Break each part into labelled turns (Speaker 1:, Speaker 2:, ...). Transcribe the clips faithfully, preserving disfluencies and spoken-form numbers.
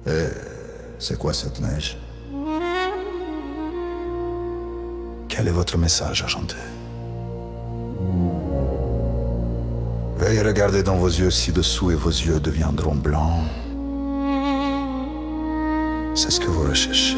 Speaker 1: Et c'est quoi cette neige? Quel est votre message à chanter? Veuillez regarder dans vos yeux ci-dessous et vos yeux deviendront blancs. C'est ce que vous recherchez.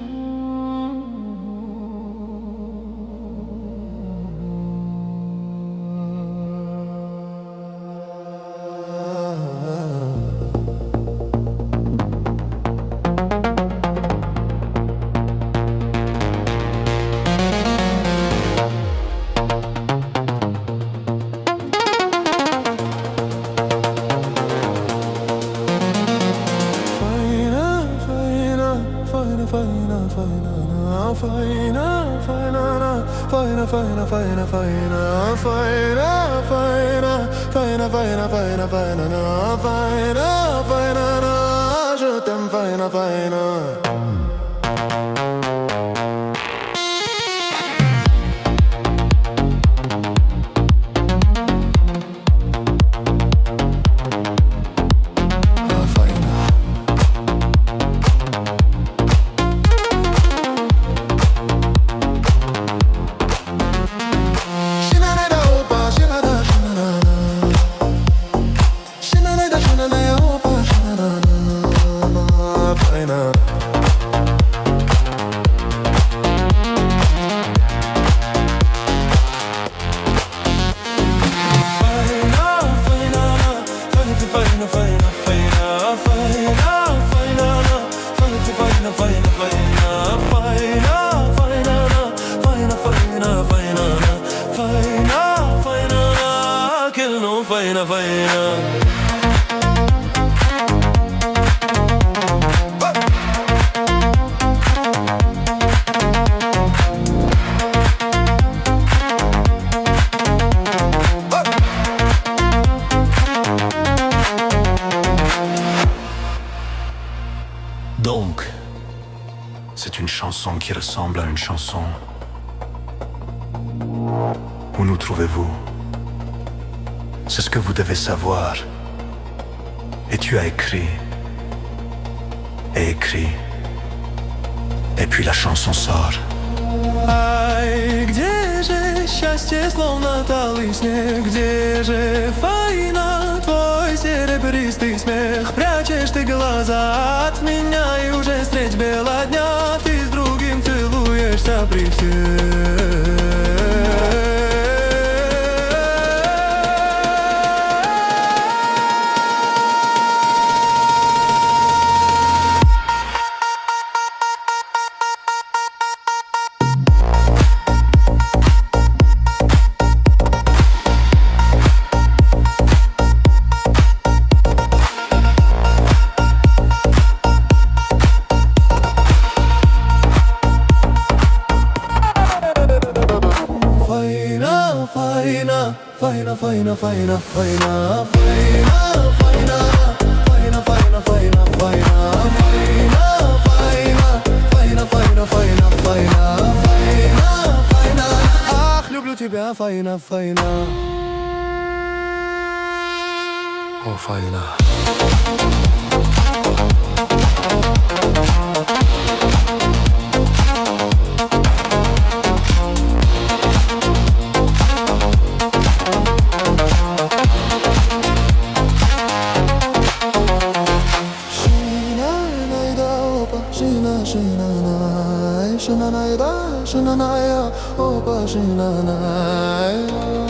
Speaker 2: Je t'aime, faina, faina.
Speaker 3: Faina, faina.
Speaker 1: Donc, c'est une chanson qui ressemble à une chanson. Où nous trouvez-vous? C'est ce que vous devez savoir. Et tu as écrit, et écrit, et puis la chanson sort.
Speaker 3: Ай, где же счастье, словно талый снег? Где же фаина, твой серебристый смех? Прячешь ты глаза от меня, и уже средь бела дня ты с другим целуешься при всех. Faina, faina, faina, faina, faina, faina, faina, faina, faina, faina, faina, faina, faina, faina, faina, faina, faina. Ах, люблю тебя, фаина, фаина. О, фаина. Shinanai da, shinanai, opa, shinanai.